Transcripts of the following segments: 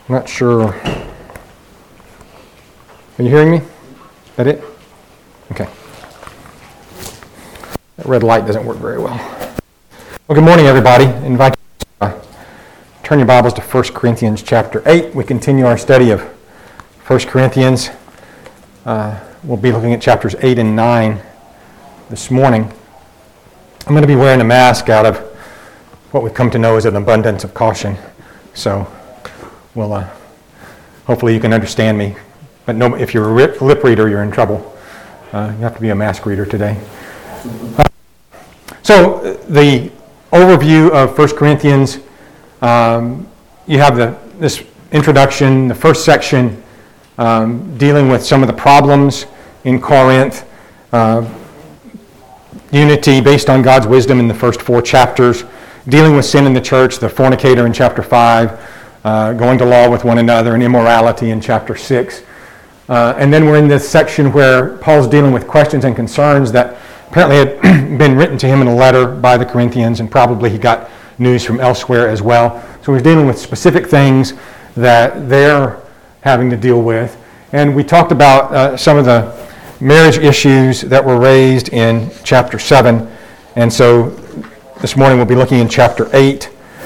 I'm not sure. Are you hearing me? Is that it? Okay. That red light doesn't work very well. Well, good morning, everybody. I invite you to turn your Bibles to 1 Corinthians chapter 8. We continue our study of 1 Corinthians. We'll be looking at chapters 8 and 9 this morning. I'm going to be wearing a mask out of what we've come to know as an abundance of caution. So, hopefully you can understand me. But no, if you're a lip reader, you're in trouble. You have to be a mask reader today. So, the overview of 1 Corinthians, you have this introduction, the first section, dealing with some of the problems in Corinth, unity based on God's wisdom in the first 4 chapters, dealing with sin in the church, the fornicator in chapter 5, going to law with one another, and immorality in chapter 6. And then we're in this section where Paul's dealing with questions and concerns that apparently had been written to him in a letter by the Corinthians, and probably he got news from elsewhere as well. So he's dealing with specific things that they're having to deal with. And we talked about some of the marriage issues that were raised in chapter 7. And so this morning we'll be looking in chapter 8.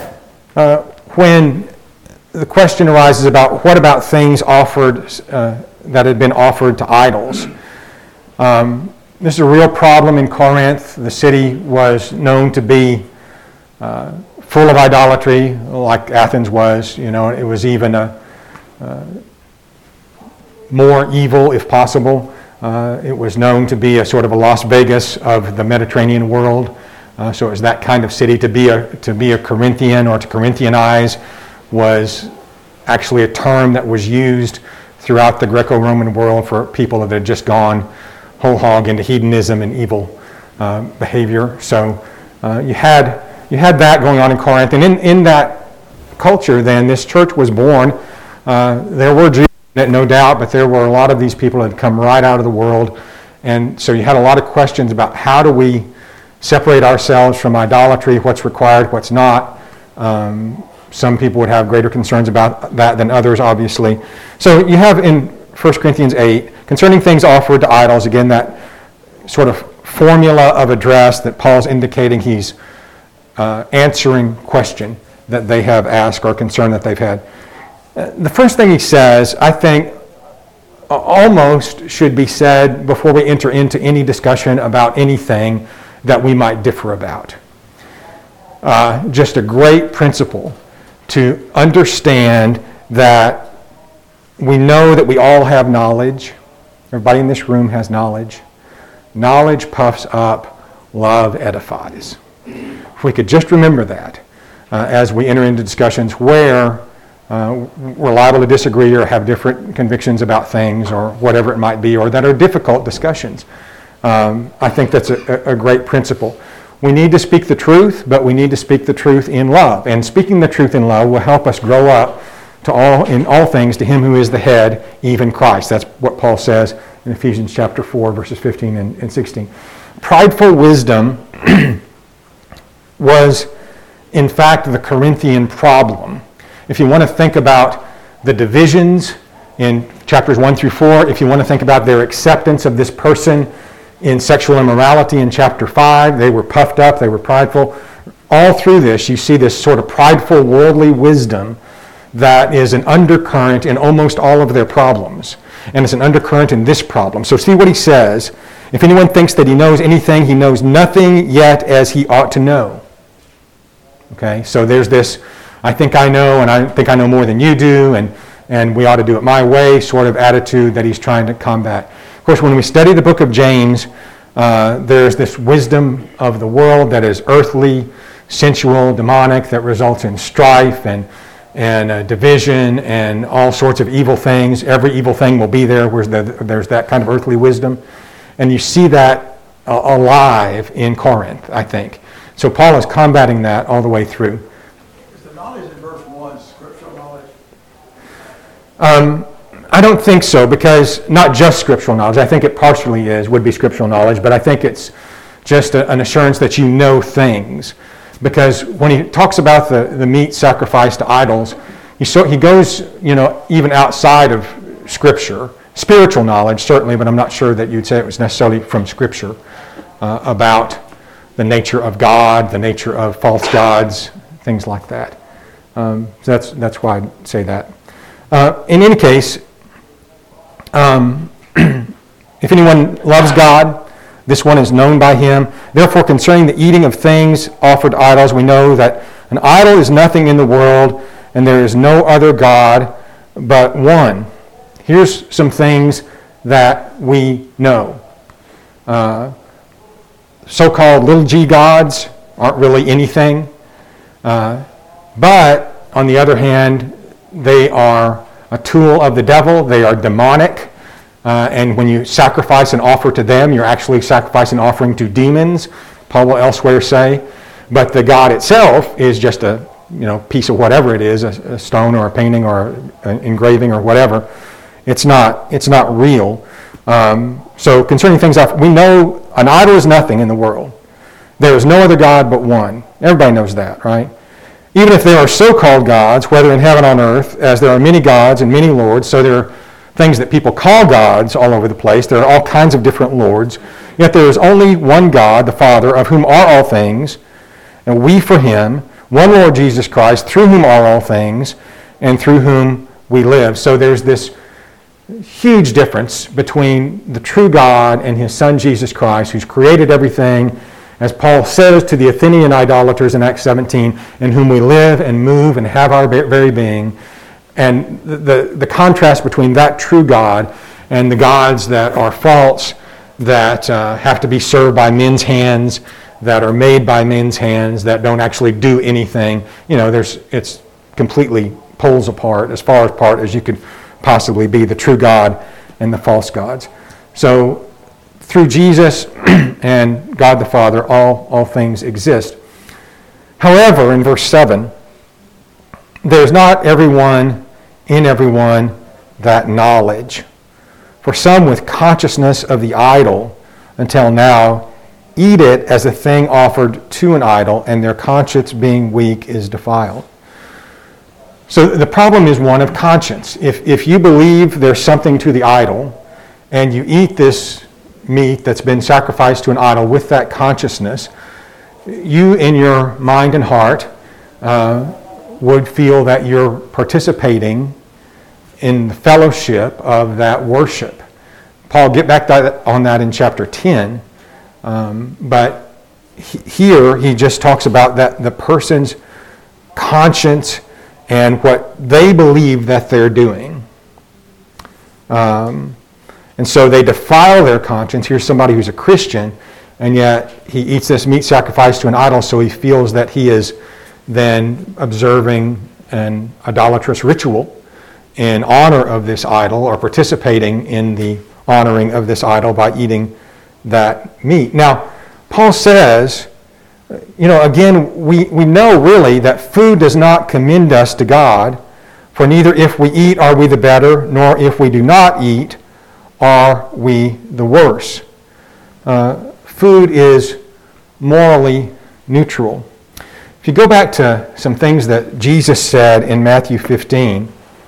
When the question arises about what about things offered that had been offered to idols. This is a real problem in Corinth. The city was known to be full of idolatry, like Athens was. You know, it was even more evil, if possible. It was known to be a sort of a Las Vegas of the Mediterranean world. So it was that kind of city. To be a Corinthian or to Corinthianize was actually a term that was used throughout the Greco-Roman world for people that had just gone whole hog into hedonism and evil behavior. So you had that going on in Corinth, and in that culture, then this church was born. There were Jews in it, no doubt, but there were a lot of these people that had come right out of the world, and so you had a lot of questions about how do we separate ourselves from idolatry, what's required, what's not. Some people would have greater concerns about that than others, obviously. So you have in 1 Corinthians 8, concerning things offered to idols, again, that sort of formula of address that Paul's indicating he's answering question that they have asked or concern that they've had. The first thing he says, I think, almost should be said before we enter into any discussion about anything that we might differ about. Just a great principle to understand that we know that we all have knowledge. Everybody in this room has knowledge. Knowledge puffs up, love edifies. If we could just remember that as we enter into discussions where we're liable to disagree or have different convictions about things or whatever it might be, or that are difficult discussions. I think that's a great principle. We need to speak the truth, but we need to speak the truth in love. And speaking the truth in love will help us grow up in all things to him who is the head, even Christ. That's what Paul says in Ephesians chapter 4, verses 15 and 16. Prideful wisdom was, in fact, the Corinthian problem. If you want to think about the divisions in chapters 1 through 4, if you want to think about their acceptance of this person in sexual immorality in chapter 5, they were puffed up, they were prideful. All through this, you see this sort of prideful, worldly wisdom that is an undercurrent in almost all of their problems. And it's an undercurrent in this problem. So see what he says. If anyone thinks that he knows anything, he knows nothing yet as he ought to know. Okay, so there's this, I think I know, and I think I know more than you do, and we ought to do it my way sort of attitude that he's trying to combat. Of course, when we study the book of James, there's this wisdom of the world that is earthly, sensual, demonic, that results in strife and division and all sorts of evil things. Every evil thing will be there where there's that kind of earthly wisdom. And you see that alive in Corinth, I think. So Paul is combating that all the way through. Is the knowledge in verse 1 scriptural knowledge? I don't think so, because not just scriptural knowledge. I think it partially would be scriptural knowledge, but I think it's just an assurance that you know things. Because when he talks about the meat sacrificed to idols, he goes, even outside of Scripture, spiritual knowledge certainly, but I'm not sure that you'd say it was necessarily from Scripture, about the nature of God, the nature of false gods, things like that. So that's why I'd say that. In any case, if anyone loves God, this one is known by him. Therefore, concerning the eating of things offered to idols, we know that an idol is nothing in the world, and there is no other God but one. Here's some things that we know. So-called little g gods aren't really anything. But, on the other hand, they are a tool of the devil. They are demonic. And when you sacrifice and offer to them, you're actually sacrificing and offering to demons, Paul will elsewhere say. But the God itself is just a piece of whatever it is, a stone or a painting or an engraving or whatever. It's not real. So concerning things, we know an idol is nothing in the world. There is no other God but one. Everybody knows that, right? Even if there are so-called gods, whether in heaven or on earth, as there are many gods and many lords, so there are things that people call gods all over the place. There are all kinds of different lords. Yet there is only one God, the Father, of whom are all things, and we for him, one Lord Jesus Christ, through whom are all things, and through whom we live. So there's this huge difference between the true God and his Son Jesus Christ, who's created everything, as Paul says to the Athenian idolaters in Acts 17, in whom we live and move and have our very being. And the contrast between that true God and the gods that are false, that have to be served by men's hands, that are made by men's hands, that don't actually do anything. It's completely poles apart, as far apart as you could possibly be, the true God and the false gods. So through Jesus and God the Father, all things exist. However, in verse 7, there's not in everyone that knowledge. For some with consciousness of the idol until now eat it as a thing offered to an idol, and their conscience being weak is defiled. So the problem is one of conscience. If you believe there's something to the idol, and you eat this meat that's been sacrificed to an idol with that consciousness, you in your mind and heart would feel that you're participating in the fellowship of that worship. Paul get back on that in chapter 10, but here he just talks about that the person's conscience and what they believe that they're doing. And so they defile their conscience. Here's somebody who's a Christian, and yet he eats this meat sacrificed to an idol, so he feels that he is then observing an idolatrous ritual in honor of this idol, or participating in the honoring of this idol by eating that meat. Now, Paul says, again, we know really that food does not commend us to God, for neither if we eat are we the better, nor if we do not eat are we the worse. Food is morally neutral. If you go back to some things that Jesus said in Matthew 15,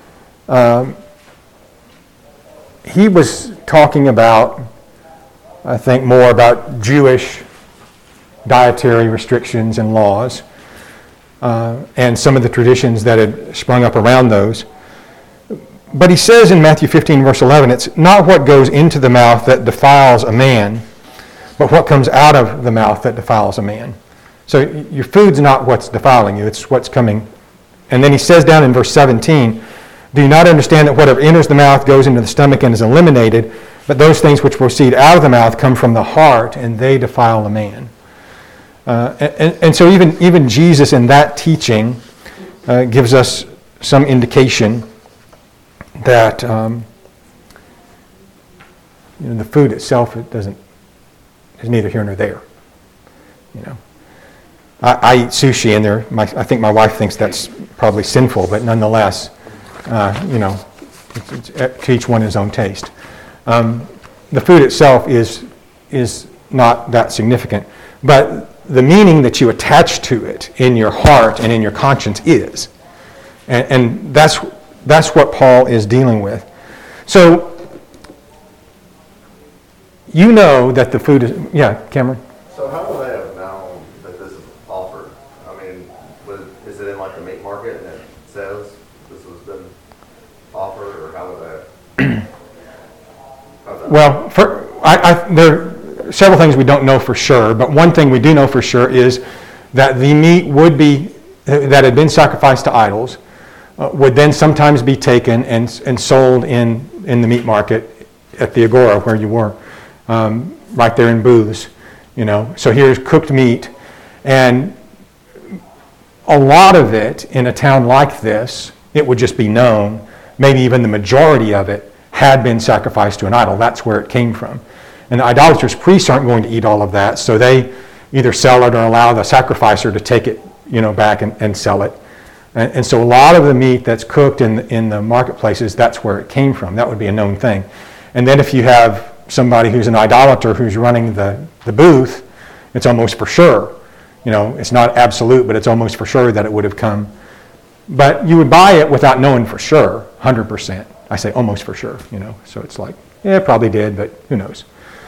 he was talking about, I think, more about Jewish dietary restrictions and laws, and some of the traditions that had sprung up around those. But he says in Matthew 15, verse 11, it's not what goes into the mouth that defiles a man, but what comes out of the mouth that defiles a man. So your food's not what's defiling you, it's what's coming. And then he says down in verse 17, do you not understand that whatever enters the mouth goes into the stomach and is eliminated, but those things which proceed out of the mouth come from the heart, and they defile a man. And so even Jesus in that teaching gives us some indication that the food itself is neither here nor there. I eat sushi, and I think my wife thinks that's probably sinful, but nonetheless, it's to each one his own taste. The food itself is not that significant, but the meaning that you attach to it in your heart and in your conscience is. And that's what Paul is dealing with. So, you know that the food is, yeah, Cameron? So how will they have known that this is offered? I mean, is it in like the meat market and it says this has been offered, or how would that? Well, there are several things we don't know for sure, but one thing we do know for sure is that the meat that had been sacrificed to idols would then sometimes be taken and sold in the meat market at the Agora where you were, right there in booths. So here's cooked meat, and a lot of it in a town like this, it would just be known, maybe even the majority of it had been sacrificed to an idol. That's where it came from. And the idolatrous priests aren't going to eat all of that, so they either sell it or allow the sacrificer to take it back and sell it. And so a lot of the meat that's cooked in the marketplaces, that's where it came from. That would be a known thing. And then if you have somebody who's an idolater who's running the booth, it's almost for sure. It's not absolute, but it's almost for sure that it would have come. But you would buy it without knowing for sure, 100%. I say almost for sure, So it's like, yeah, it probably did, but who knows.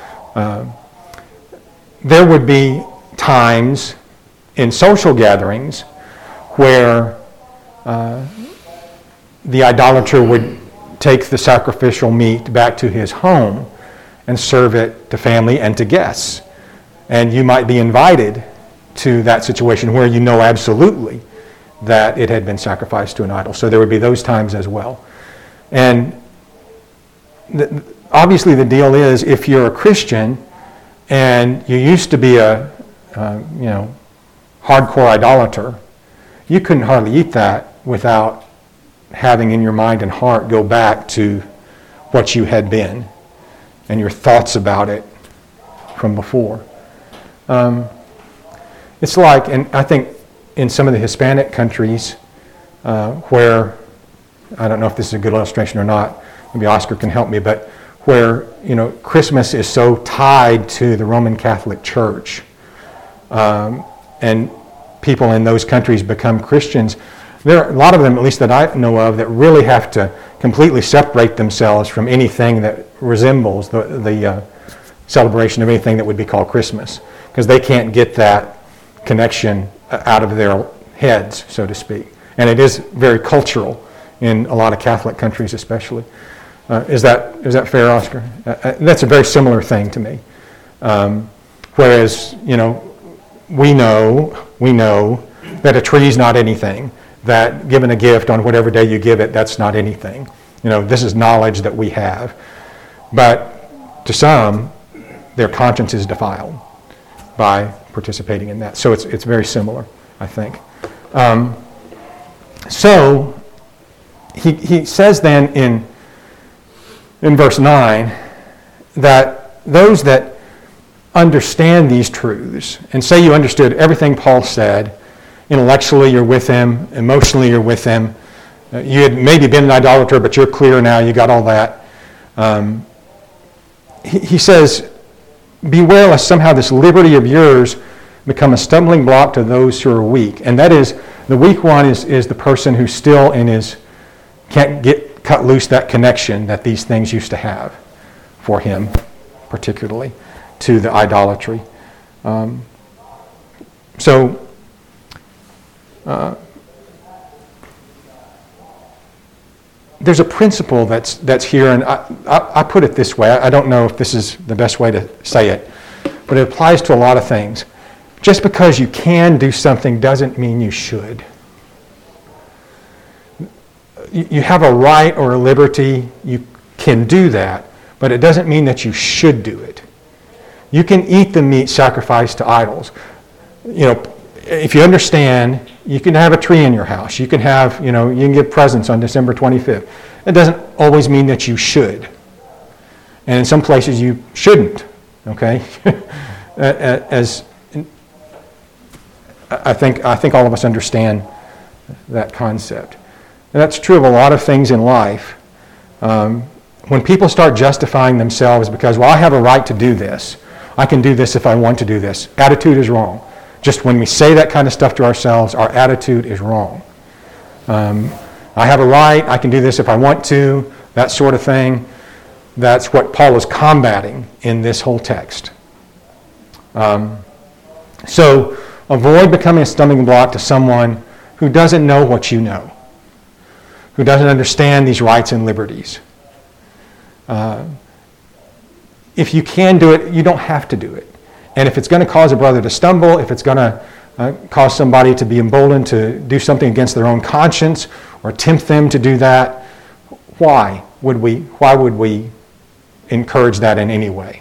There would be times in social gatherings where the idolater would take the sacrificial meat back to his home and serve it to family and to guests. And you might be invited to that situation where you know absolutely that it had been sacrificed to an idol. So there would be those times as well. And obviously the deal is, if you're a Christian and you used to be a hardcore idolater, you couldn't hardly eat that without having in your mind and heart go back to what you had been and your thoughts about it from before. It's like, and I think in some of the Hispanic countries where, I don't know if this is a good illustration or not, maybe Oscar can help me, but where Christmas is so tied to the Roman Catholic Church, and people in those countries become Christians. There are a lot of them, at least that I know of, that really have to completely separate themselves from anything that resembles the celebration of anything that would be called Christmas, because they can't get that connection out of their heads, so to speak. And it is very cultural in a lot of Catholic countries especially. Is that fair, Oscar? That's a very similar thing to me. Whereas, we know that a tree is not anything, that given a gift on whatever day you give it, that's not anything. This is knowledge that we have. But to some, their conscience is defiled by participating in that. So it's very similar, I think. So he says then in verse 9 that those that understand these truths, and say you understood everything Paul said, intellectually you're with him, emotionally you're with him, you had maybe been an idolater, but you're clear now, you got all that. He says, beware lest somehow this liberty of yours become a stumbling block to those who are weak. And that is, the weak one is the person who's still can't get cut loose that connection that these things used to have for him, particularly to the idolatry. There's a principle that's here, and I put it this way. I don't know if this is the best way to say it, but it applies to a lot of things. Just because you can do something doesn't mean you should. You have a right or a liberty, you can do that, but it doesn't mean that you should do it. You can eat the meat sacrificed to idols. If you understand, you can have a tree in your house. You can have, you can give presents on December 25th. It doesn't always mean that you should. And in some places you shouldn't, okay? I think all of us understand that concept. And that's true of a lot of things in life. When people start justifying themselves because, well, I have a right to do this. I can do this if I want to do this. Attitude is wrong. Just when we say that kind of stuff to ourselves, our attitude is wrong. I have a right, I can do this if I want to, that sort of thing. That's what Paul is combating in this whole text. So avoid becoming a stumbling block to someone who doesn't know what you know, who doesn't understand these rights and liberties. If you can do it, you don't have to do it. And if it's going to cause a brother to stumble, if it's going to cause somebody to be emboldened to do something against their own conscience or tempt them to do that, why would we encourage that in any way?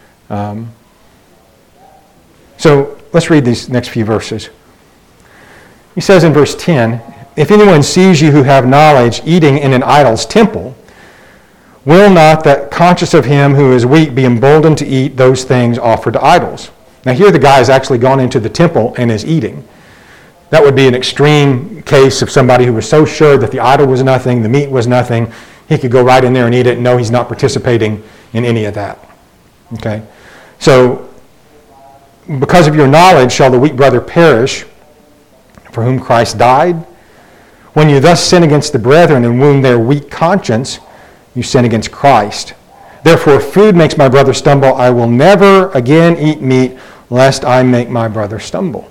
So let's read these next few verses. He says in verse 10, "If anyone sees you who have knowledge eating in an idol's temple, will not that conscious of him who is weak be emboldened to eat those things offered to idols?" Now here the guy has actually gone into the temple and is eating. That would be an extreme case of somebody who was so sure that the idol was nothing, the meat was nothing, he could go right in there and eat it and know he's not participating in any of that. Okay? So, because of your knowledge shall the weak brother perish, for whom Christ died? When you thus sin against the brethren and wound their weak conscience, you sin against Christ. Therefore, if food makes my brother stumble, I will never again eat meat, lest I make my brother stumble.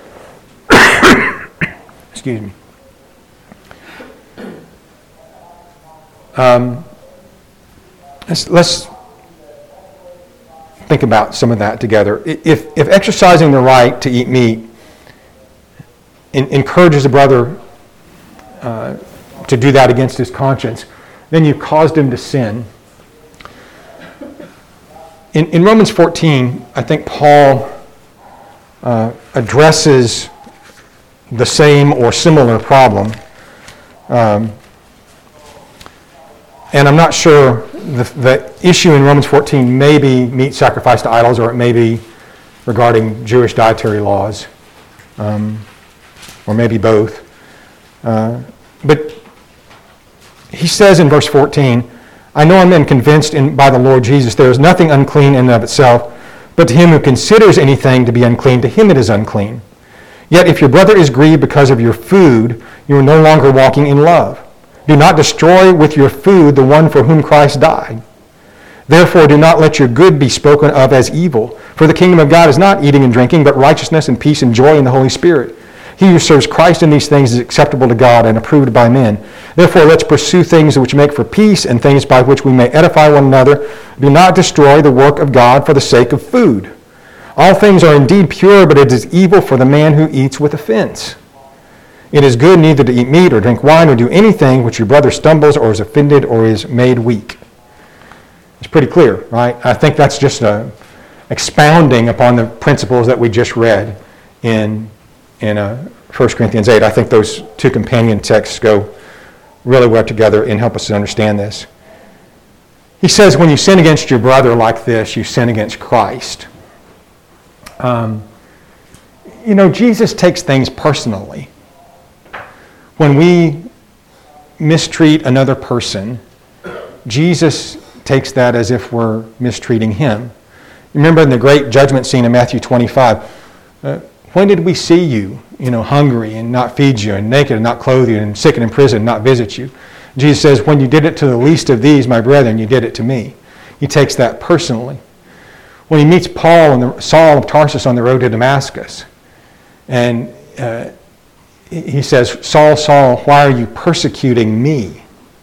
Excuse me. Let's think about some of that together. If exercising the right to eat meat encourages a brother to do that against his conscience, then you've caused him to sin. In Romans 14, I think Paul addresses the same or similar problem. And I'm not sure the issue in Romans 14 may be meat sacrificed to idols, or it may be regarding Jewish dietary laws, or maybe both. But he says in verse 14, "I know I'm convinced by the Lord Jesus, there is nothing unclean in and of itself, but to him who considers anything to be unclean, to him it is unclean. Yet if your brother is grieved because of your food, you are no longer walking in love. Do not destroy with your food the one for whom Christ died. Therefore do not let your good be spoken of as evil, for the kingdom of God is not eating and drinking, but righteousness and peace and joy in the Holy Spirit. He who serves Christ in these things is acceptable to God and approved by men. Therefore let's pursue things which make for peace and things by which we may edify one another. Do not destroy the work of God for the sake of food. All things are indeed pure, but it is evil for the man who eats with offense. It is good neither to eat meat or drink wine or do anything which your brother stumbles or is offended or is made weak." It's pretty clear, right? I think that's just expounding upon the principles that we just read in 1 Corinthians 8. I think those two companion texts go really well together and help us to understand this. He says when you sin against your brother like this, you sin against Christ. Jesus takes things personally. When we mistreat another person, Jesus takes that as if we're mistreating him. Remember in the great judgment scene in Matthew 25, when did we see you, hungry and not feed you, and naked and not clothe you, and sick and in prison and not visit you? Jesus says, when you did it to the least of these, my brethren, you did it to me. He takes that personally. When he meets Saul of Tarsus on the road to Damascus, and he says, "Saul, Saul, why are you persecuting me?"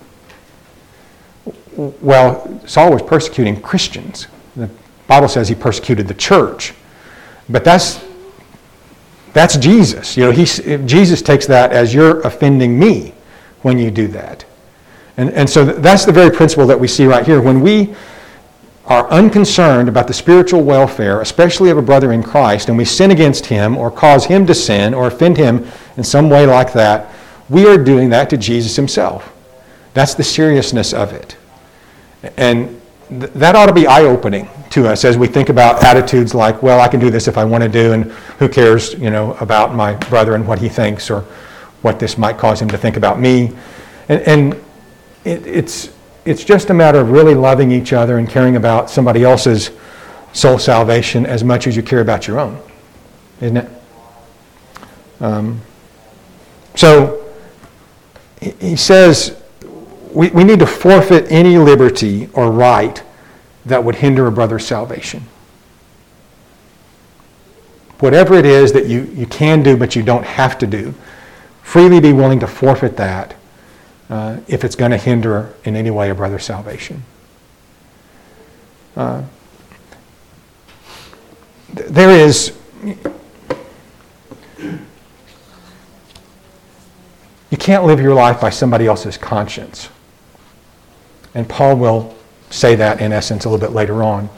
Well, Saul was persecuting Christians. The Bible says he persecuted the church. But that's Jesus. Jesus takes that as you're offending me when you do that. And so that's the very principle that we see right here. When we are unconcerned about the spiritual welfare, especially of a brother in Christ, and we sin against him or cause him to sin or offend him in some way like that, we are doing that to Jesus himself. That's the seriousness of it. And that ought to be eye-opening to us as we think about attitudes like, well, I can do this if I want to do, and who cares, about my brother and what he thinks or what this might cause him to think about me. And it's just a matter of really loving each other and caring about somebody else's soul salvation as much as you care about your own, isn't it? So he says we need to forfeit any liberty or right that would hinder a brother's salvation. Whatever it is that you can do but you don't have to do, freely be willing to forfeit that if it's going to hinder in any way a brother's salvation. There is... You can't live your life by somebody else's conscience. And Paul will say that in essence a little bit later on.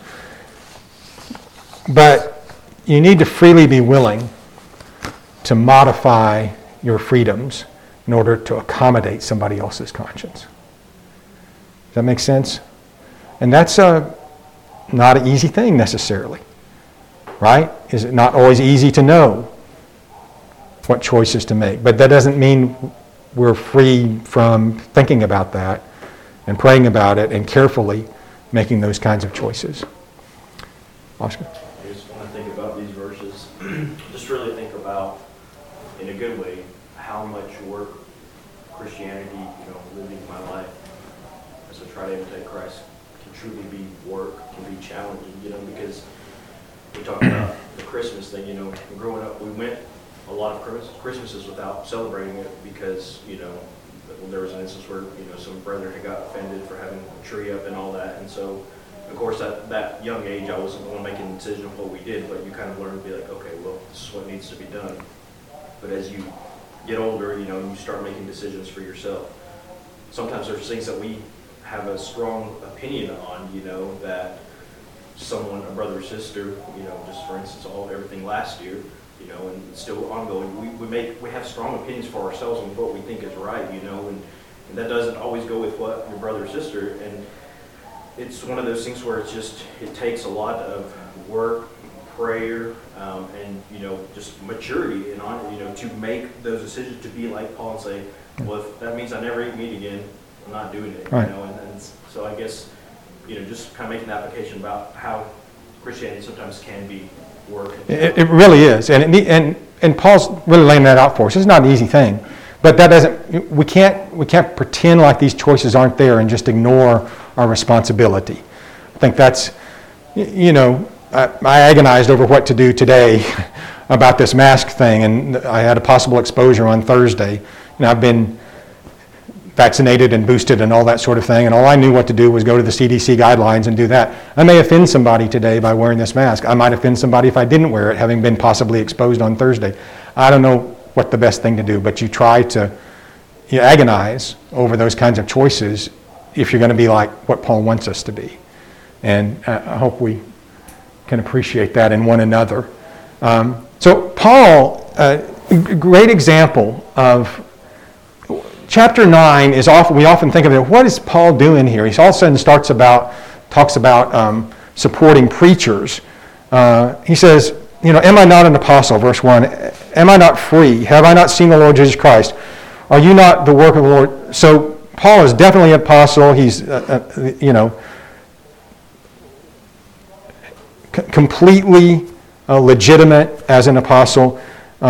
But you need to freely be willing to modify your freedoms in order to accommodate somebody else's conscience. Does that make sense? And that's not an easy thing necessarily, right? Is it not always easy to know what choices to make? But that doesn't mean we're free from thinking about that and praying about it and carefully making those kinds of choices. Oscar? I just want to think about these verses. Just really think about, in a good way, how much work Christianity, living my life as I try to imitate Christ, can truly be work, can be challenging, because we talk about the Christmas thing, growing up, we went a lot of Christmases without celebrating it because, there was an instance where, some brother had got offended for having a tree up and all that. And so, of course, at that young age, I wasn't the one making the decision of what we did, but you kind of learn to be like, okay, well, this is what needs to be done. But as you get older, you start making decisions for yourself. Sometimes there's things that we have a strong opinion on, that someone, a brother or sister, just for instance, everything last year, and it's still ongoing. We have strong opinions for ourselves on what we think is right, and that doesn't always go with what your brother or sister. And it's one of those things where it takes a lot of work, prayer, and just maturity and to make those decisions, to be like Paul and say, well, if that means I never eat meat again, I'm not doing it. Right. And so I guess just kind of making the application about how Christianity sometimes can be work. It really is, and Paul's really laying that out for us. It's not an easy thing, but that doesn't. We can't pretend like these choices aren't there and just ignore our responsibility. I think that's, I agonized over what to do today about this mask thing, and I had a possible exposure on Thursday. I've been vaccinated and boosted and all that sort of thing, and all I knew what to do was go to the CDC guidelines and do that. I may offend somebody today by wearing this mask. I might offend somebody if I didn't wear it, having been possibly exposed on Thursday. I don't know what the best thing to do, but you try to agonize over those kinds of choices if you're going to be like what Paul wants us to be. And I hope we can appreciate that in one another. So Paul, a great example of Chapter 9 is we often think of it, what is Paul doing here? He all of a sudden talks about supporting preachers. He says, am I not an apostle? Verse 1, am I not free? Have I not seen the Lord Jesus Christ? Are you not the work of the Lord? So Paul is definitely an apostle. He's, completely legitimate as an apostle.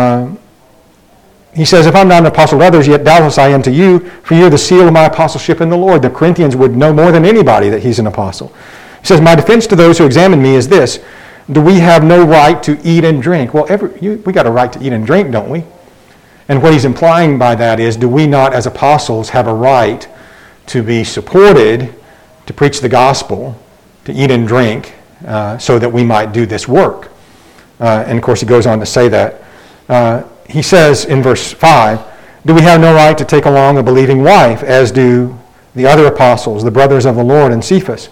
He says, if I'm not an apostle to others, yet doubtless I am to you, for you're the seal of my apostleship in the Lord. The Corinthians would know more than anybody that he's an apostle. He says, my defense to those who examine me is this: do we have no right to eat and drink? Well, we got a right to eat and drink, don't we? And what he's implying by that is, do we not as apostles have a right to be supported, to preach the gospel, to eat and drink, so that we might do this work? And of course he goes on to say that. He says in verse 5, do we have no right to take along a believing wife, as do the other apostles, the brothers of the Lord, and Cephas?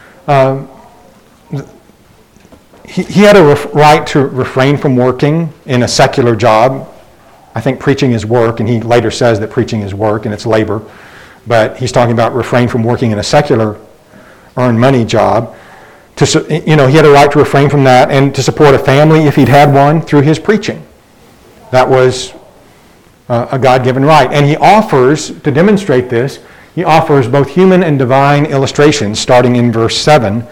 He had a right to refrain from working in a secular job. I think preaching is work, and he later says that preaching is work and it's labor. But he's talking about refrain from working in a secular earned money job. He had a right to refrain from that and to support a family if he'd had one through his preaching. That was a God-given right. And he offers, to demonstrate this, he offers both human and divine illustrations, starting in verse 7.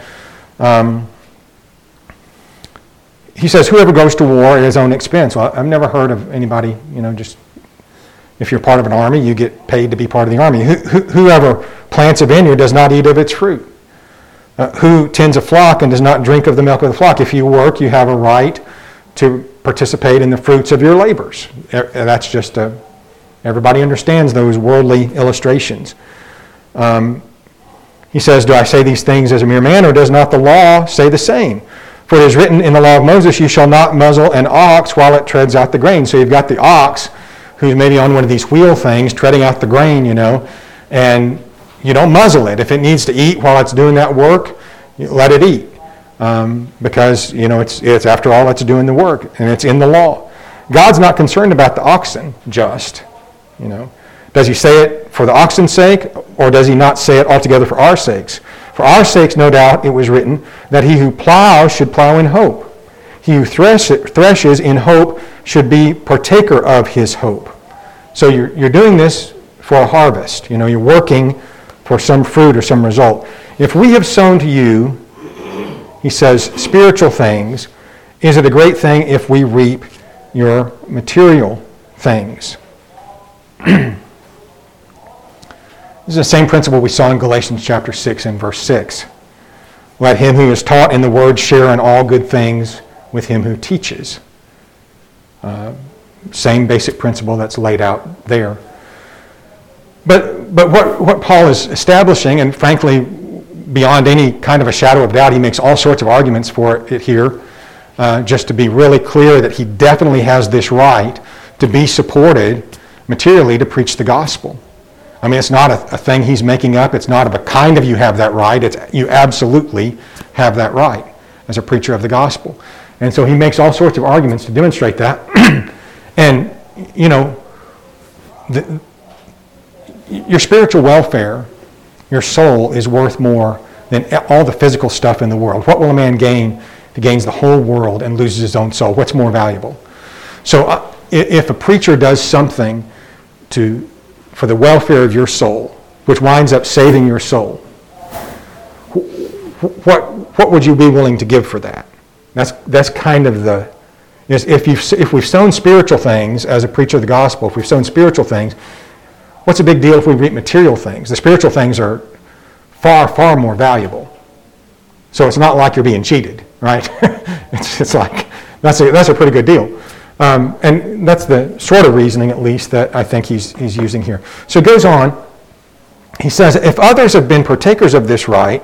He says, whoever goes to war at his own expense. Well, I've never heard of anybody, just If you're part of an army, you get paid to be part of the army. Whoever plants a vineyard does not eat of its fruit. Who tends a flock and does not drink of the milk of the flock? If you work, you have a right to participate in the fruits of your labors. That's just everybody understands those worldly illustrations. He says, do I say these things as a mere man, or does not the law say the same? For it is written in the law of Moses, you shall not muzzle an ox while it treads out the grain. So you've got the ox who's maybe on one of these wheel things, treading out the grain, and you don't muzzle it. If it needs to eat while it's doing that work, you let it eat. Because, it's after all, it's doing the work, and it's in the law. God's not concerned about the oxen, just, Does he say it for the oxen's sake, or does he not say it altogether for our sakes? For our sakes, no doubt, it was written that he who plows should plow in hope. He who threshes in hope should be partaker of his hope. So you're doing this for a harvest. You're working for some fruit or some result. If we have sown to you, he says, spiritual things, is it a great thing if we reap your material things? This is the same principle we saw in Galatians chapter 6 and verse 6. Let him who is taught in the word share in all good things with him who teaches. Same basic principle that's laid out there. But what Paul is establishing, and frankly, beyond any kind of a shadow of doubt, he makes all sorts of arguments for it here, just to be really clear that he definitely has this right to be supported materially to preach the gospel. I mean, it's not a thing he's making up. It's not of a kind of you have that right. You absolutely have that right as a preacher of the gospel. And so he makes all sorts of arguments to demonstrate that. And, your spiritual welfare, your soul, is worth more than all the physical stuff in the world. What will a man gain if he gains the whole world and loses his own soul? What's more valuable? So if a preacher does something for the welfare of your soul, which winds up saving your soul, what would you be willing to give for that? That's kind of if we've sown spiritual things as a preacher of the gospel, if we've sown spiritual things, what's a big deal if we reap material things? The spiritual things are far, far more valuable. So it's not like you're being cheated, right? It's like, that's a pretty good deal. And that's the sort of reasoning, at least, that I think he's using here. So it goes on. He says, if others have been partakers of this right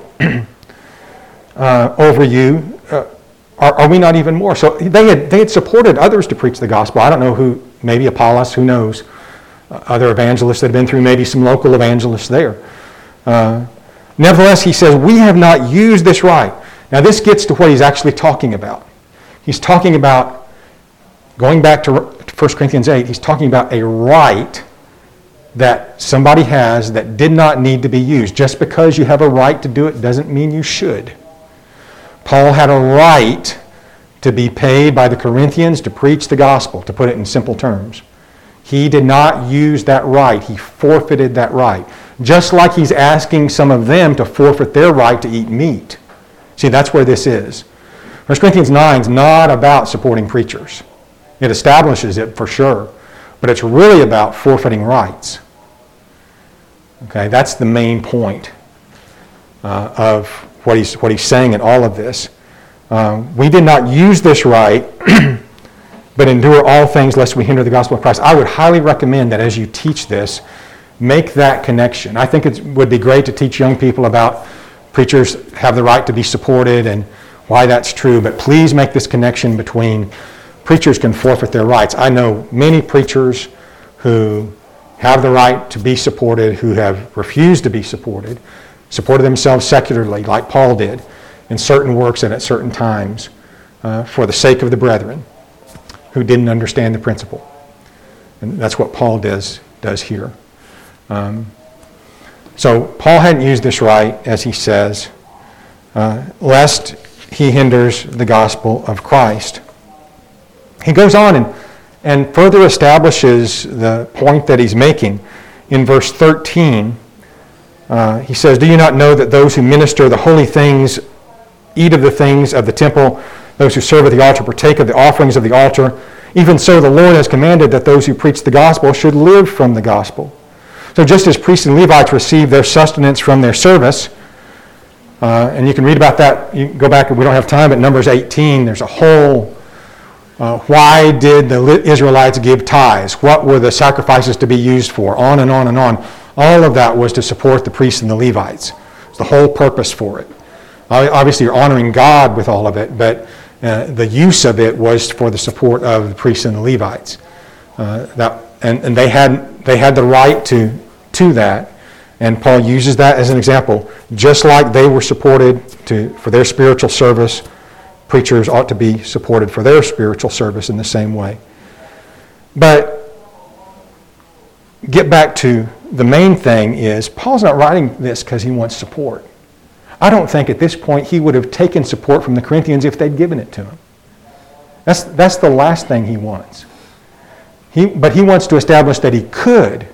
over you, are we not even more? So they had supported others to preach the gospel. I don't know who, maybe Apollos, who knows, other evangelists that have been through, maybe some local evangelists there. Nevertheless, he says, we have not used this right. Now this gets to what he's actually talking about. He's talking about, going back to 1 Corinthians 8, he's talking about a right that somebody has that did not need to be used. Just because you have a right to do it doesn't mean you should. Paul had a right to be paid by the Corinthians to preach the gospel, to put it in simple terms. He did not use that right. He forfeited that right. Just like he's asking some of them to forfeit their right to eat meat. See, that's where this is. 1 Corinthians 9 is not about supporting preachers. It establishes it for sure, but it's really about forfeiting rights. Okay, that's the main point of what he's saying in all of this. We did not use this right, but endure all things lest we hinder the gospel of Christ. I would highly recommend that as you teach this, make that connection. I think it would be great to teach young people about preachers have the right to be supported and why that's true, but please make this connection between preachers can forfeit their rights. I know many preachers who have the right to be supported, who have refused to be supported themselves secularly, like Paul did, in certain works and at certain times, for the sake of the brethren who didn't understand the principle. And that's what Paul does here. So Paul hadn't used this right, as he says, lest he hinders the gospel of Christ. He goes on and further establishes the point that he's making. In verse 13, he says, do you not know that those who minister the holy things eat of the things of the temple, those who serve at the altar partake of the offerings of the altar? Even so, the Lord has commanded that those who preach the gospel should live from the gospel. So just as priests and Levites receive their sustenance from their service, and you can read about that, you can go back, we don't have time, but Numbers 18, there's a whole, why did the Israelites give tithes? What were the sacrifices to be used for? On and on and on. All of that was to support the priests and the Levites. It's the whole purpose for it. Obviously, you're honoring God with all of it, but the use of it was for the support of the priests and the Levites. And they had the right to that, and Paul uses that as an example. Just like they were supported for their spiritual service, preachers ought to be supported for their spiritual service in the same way. But get back to the main thing is, Paul's not writing this because he wants support. I don't think at this point he would have taken support from the Corinthians if they'd given it to him. That's the last thing he wants. But he wants to establish that he could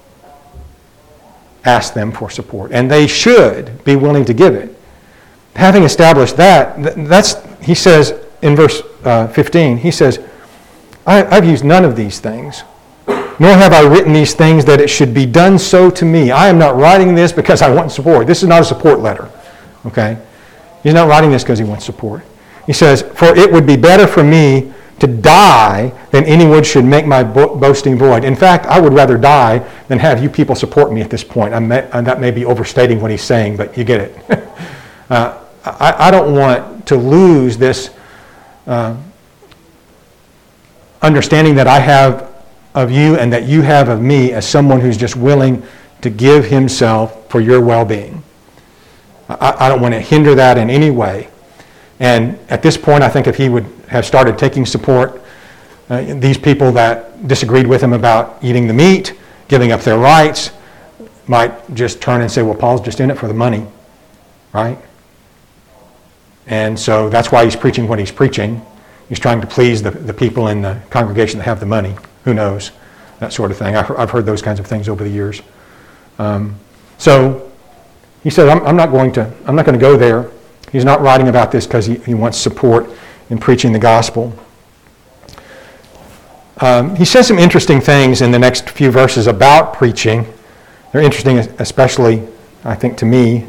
ask them for support, and they should be willing to give it. Having established that, he says in verse 15, he says, I've used none of these things, nor have I written these things that it should be done so to me. I am not writing this because I want support. This is not a support letter. Okay? He's not writing this because he wants support. He says, for it would be better for me to die than anyone should make my boasting void. In fact, I would rather die than have you people support me at this point. That may be overstating what he's saying, but you get it. I don't want to lose this understanding that I have of you and that you have of me as someone who's just willing to give himself for your well-being. I don't want to hinder that in any way. And at this point, I think if he would have started taking support, these people that disagreed with him about eating the meat, giving up their rights, might just turn and say, well, Paul's just in it for the money, right? And so that's why he's preaching what he's preaching. He's trying to please the people in the congregation that have the money. Who knows? That sort of thing. I've heard those kinds of things over the years. So he said, I'm not going to go there. He's not writing about this because he wants support in preaching the gospel. He says some interesting things in the next few verses about preaching. They're interesting, especially, I think, to me.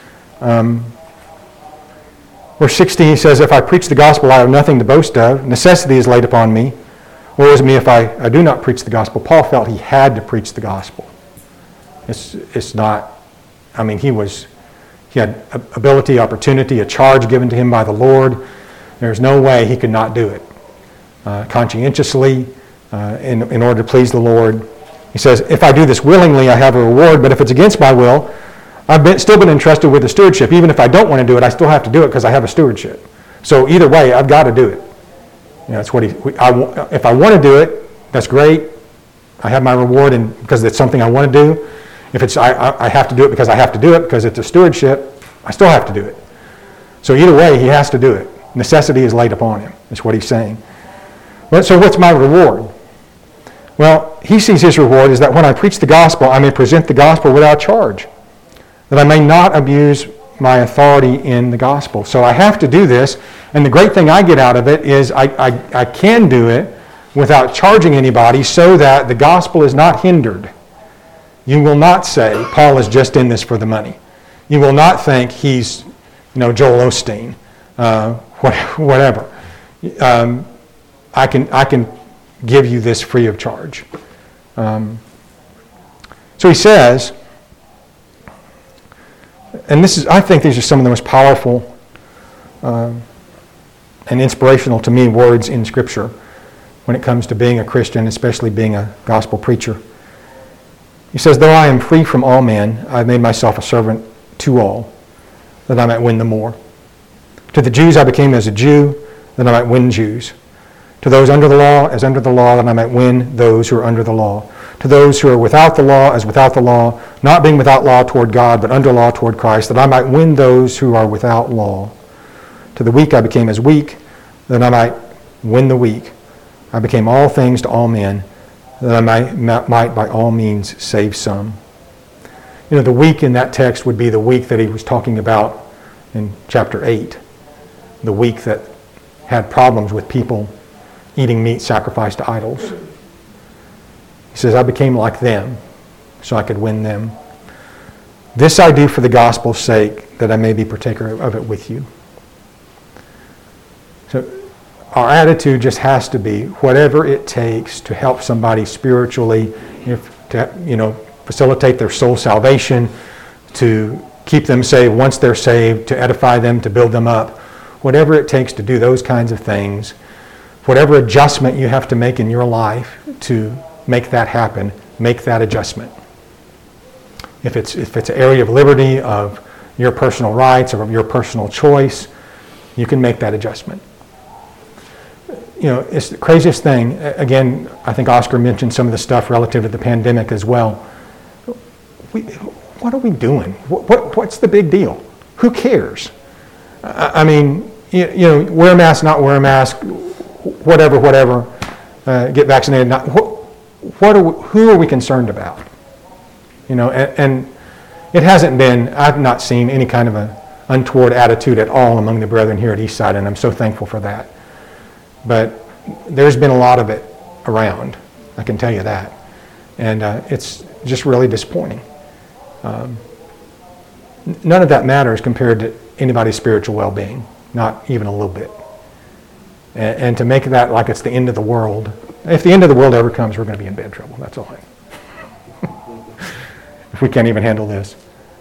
Verse 16, he says, if I preach the gospel, I have nothing to boast of. Necessity is laid upon me. Woe is me if I do not preach the gospel. Paul felt he had to preach the gospel. It's not, I mean, he had ability, opportunity, a charge given to him by the Lord. There's no way he could not do it conscientiously in order to please the Lord. He says, if I do this willingly, I have a reward, but if it's against my will, I've still been entrusted with the stewardship. Even if I don't want to do it, I still have to do it because I have a stewardship. So either way, I've got to do it. You know, that's what if I want to do it, that's great. I have my reward because it's something I want to do. If it's I have to do it because I have to do it because it's a stewardship, I still have to do it. So either way, he has to do it. Necessity is laid upon him. That's what he's saying. So what's my reward? Well, he sees his reward is that when I preach the gospel, I may present the gospel without charge, that I may not abuse my authority in the gospel. So I have to do this, and the great thing I get out of it is I can do it without charging anybody so that the gospel is not hindered. You will not say, Paul is just in this for the money. You will not think he's, Joel Osteen, whatever. I can give you this free of charge. So he says, and I think these are some of the most powerful and inspirational to me words in Scripture when it comes to being a Christian, especially being a gospel preacher. He says, though I am free from all men, I have made myself a servant to all, that I might win the more. To the Jews I became as a Jew, that I might win Jews. To those under the law, as under the law, that I might win those who are under the law. To those who are without the law, as without the law, not being without law toward God, but under law toward Christ, that I might win those who are without law. To the weak I became as weak, that I might win the weak. I became all things to all men, that I might by all means save some. The weak in that text would be the weak that he was talking about in chapter 8. The weak that had problems with people eating meat sacrificed to idols. He says, I became like them so I could win them. This I do for the gospel's sake, that I may be partaker of it with you. So our attitude just has to be whatever it takes to help somebody spiritually, to facilitate their soul salvation, to keep them saved once they're saved, to edify them, to build them up. Whatever it takes to do those kinds of things, whatever adjustment you have to make in your life to make that happen, make that adjustment. If it's an area of liberty, of your personal rights, or of your personal choice, you can make that adjustment. It's the craziest thing. Again, I think Oscar mentioned some of the stuff relative to the pandemic as well. What are we doing? What's the big deal? Who cares? I mean, wear a mask, not wear a mask, whatever. Get vaccinated, not. Who are we concerned about? And it hasn't been. I've not seen any kind of an untoward attitude at all among the brethren here at Eastside, and I'm so thankful for that. But there's been a lot of it around. I can tell you that, and it's just really disappointing. None of that matters compared to anybody's spiritual well-being, not even a little bit. And to make that like it's the end of the world, if the end of the world ever comes, we're going to be in bad trouble. That's all. If we can't even handle this.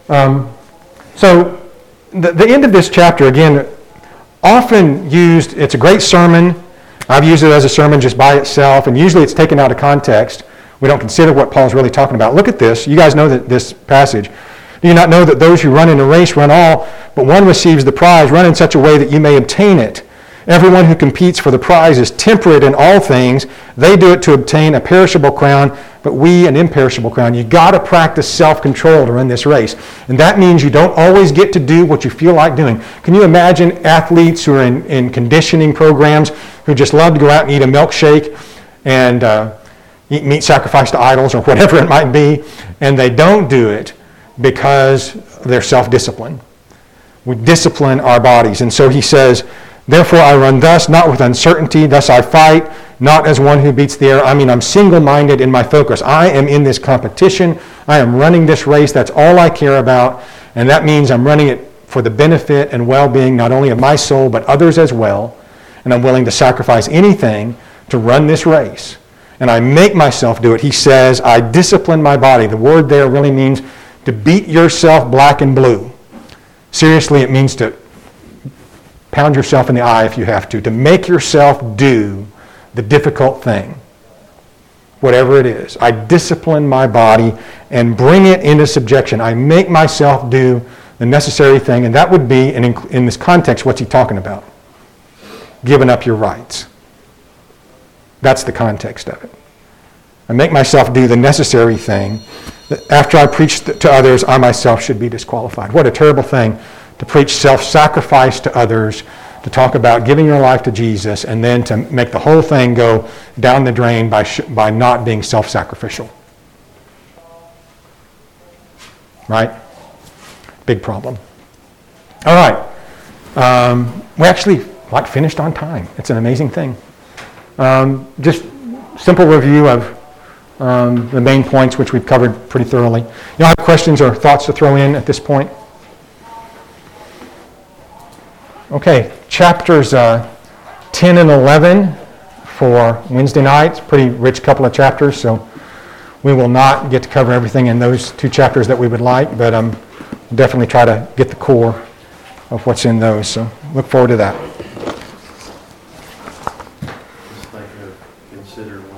So the end of this chapter, again, often used, it's a great sermon. I've used it as a sermon just by itself, and usually it's taken out of context. We don't consider what Paul's really talking about. Look at this. You guys know this passage. Do you not know that those who run in a race run all, but one receives the prize? Run in such a way that you may obtain it. Everyone who competes for the prize is temperate in all things. They do it to obtain a perishable crown, but we an imperishable crown. You got to practice self-control to run this race. And that means you don't always get to do what you feel like doing. Can you imagine athletes who are in conditioning programs who just love to go out and eat a milkshake and eat meat sacrificed to idols or whatever it might be, and they don't do it because they're self-discipline. We discipline our bodies. And so he says, therefore I run thus, not with uncertainty, thus I fight, not as one who beats the air. I mean, I'm single-minded in my focus. I am in this competition. I am running this race. That's all I care about. And that means I'm running it for the benefit and well-being not only of my soul, but others as well. And I'm willing to sacrifice anything to run this race. And I make myself do it. He says, I discipline my body. The word there really means to beat yourself black and blue. Seriously, it means to pound yourself in the eye if you have to make yourself do the difficult thing, whatever it is. I discipline my body and bring it into subjection. I make myself do the necessary thing, and that would be, in this context, what's he talking about? Giving up your rights. That's the context of it. I make myself do the necessary thing. After I preach to others, I myself should be disqualified. What a terrible thing to preach self-sacrifice to others, to talk about giving your life to Jesus, and then to make the whole thing go down the drain by not being self-sacrificial. Right? Big problem. All right. We actually finished on time. It's an amazing thing. Just simple review of the main points, which we've covered pretty thoroughly. You have questions or thoughts to throw in at this point? Okay, chapters 10 and 11 for Wednesday night. It's a pretty rich couple of chapters, so we will not get to cover everything in those two chapters that we would like, but we'll definitely try to get the core of what's in those. So look forward to that.